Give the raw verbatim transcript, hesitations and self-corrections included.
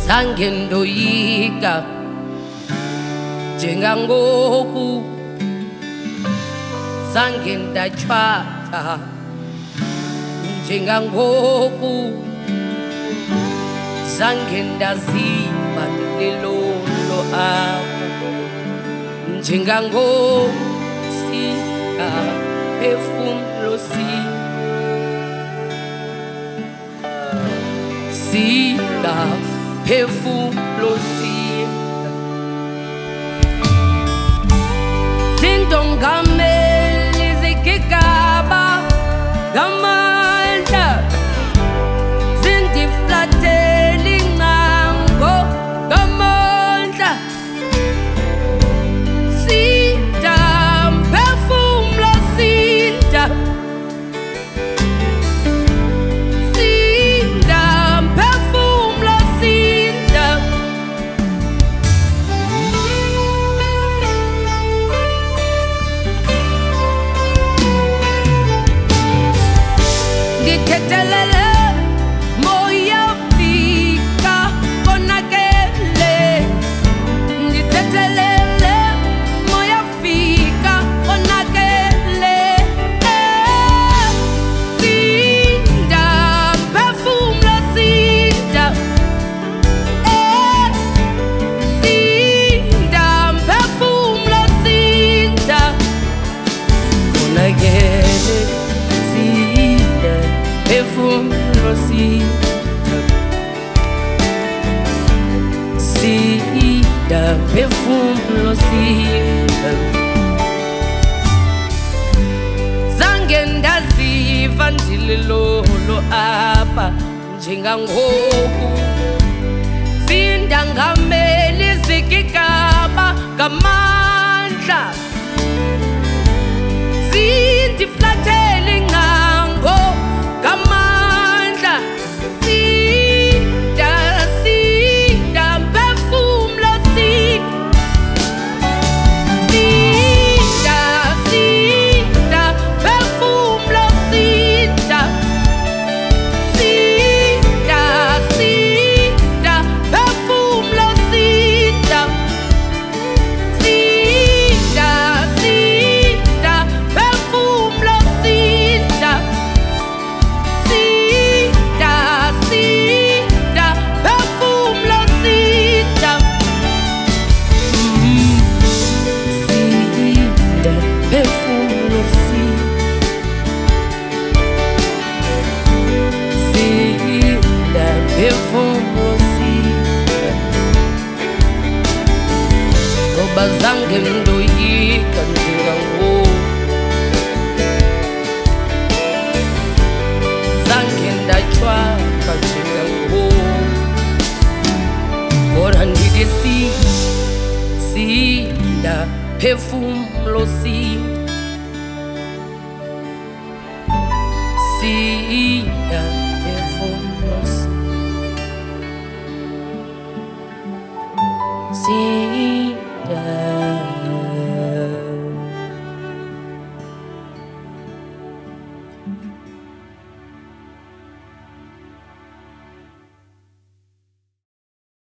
zange ndoyika njengangoku, zange ndachwaka njengangoku, zange ndaziva ndililolo apha njengangoku. Phefumlo sinda, phefumlo sinda, zintongameli zigigaba ngamandla, zindiflathela ingcango ngamandla. Sinda, phefumlo sinda, sinda, phefumlo sinda. Ngithethelele moya fika konakele, ngithethelele moya fika konakele. Sinda, phefumlo sinda, sinda, phefumlo sinda, konakele. Sinda, phefumlo sinda, sinda, phefumlo sinda. Zange ndaziva ndililolo apha njengangoku, sinda ngameli zigigaba ngamandla, zindiflathela ingcango ngamandla. Sinda, sinda, phefumlo sinda, sinda, phefumlo sinda, sinda, sinda, phefumlo sinda, sinda, sinda, phefumlo sinda, sinda, sinda, phefumlo sinda. Sinda, phefumlo sinda, phefumlo sinda. Ngoba zange ndoyika njengangoku, zange ndachwaka njengangoku, kodwa ndithi sinda, sinda, phefumlo sinda, sinda, phefumlo sinda, sinda.